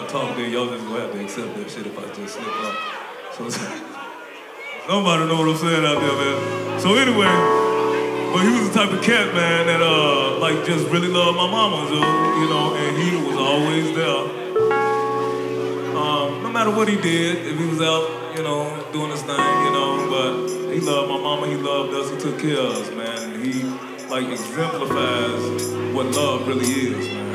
to talk, then y'all just gonna have to accept that shit if I just slip up. So somebody know what I'm saying out there, man. So anyway, but he was the type of cat, man, that like just really loved my mama, you know, and he was always there. No matter what he did, if he was out, you know, doing his thing, you know, but he loved my mama, he loved us, he took care of us, man. And he like exemplifies what love really is, man.